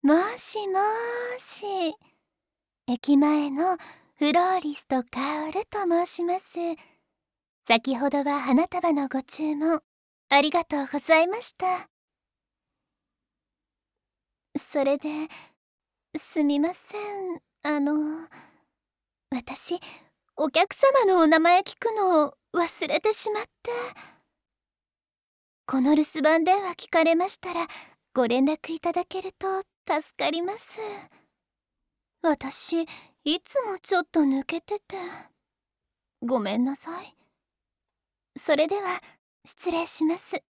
もしもーし。駅前のフローリストカオルと申します。先ほどは花束のご注文ありがとうございました。それで、すみません。私、お客様のお名前聞くのを忘れてしまって。この留守番電話聞かれましたら、ご連絡いただけると助かります。私、いつもちょっと抜けてて。ごめんなさい。それでは、失礼します。